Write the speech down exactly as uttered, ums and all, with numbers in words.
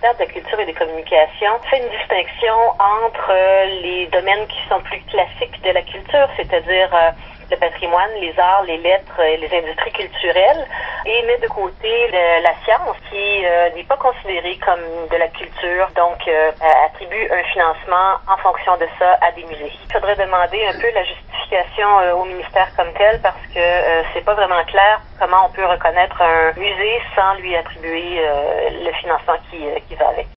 ministère de la Culture et des Communications fait une distinction entre euh, les domaines qui sont plus classiques de la culture, c'est-à-dire euh, le patrimoine, les arts, les lettres et les industries culturelles, et met de côté le, la science qui euh, n'est pas considérée comme de la culture, donc euh, attribue un financement en fonction de ça à des musées. Il faudrait demander un peu la justification euh, au ministère comme tel parce que euh, c'est pas vraiment clair comment on peut reconnaître un musée sans lui attribuer euh, le financement qui, euh, qui va avec.